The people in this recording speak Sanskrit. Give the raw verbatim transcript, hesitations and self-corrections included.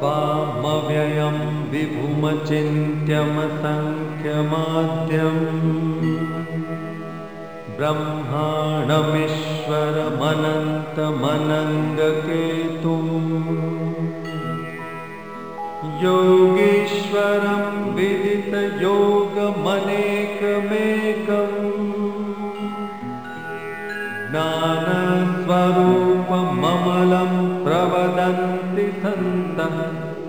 वामव्ययं विभुमचिन्त्यमसङ्ख्यमाद्यम् ब्रह्माणमीश्वरमनन्तमनङ्गकेतुम् योगीश्वरं विदितयोगमनेकमेकम् ज्ञानस्वरूपममलं प्रवदन्ति सन्तः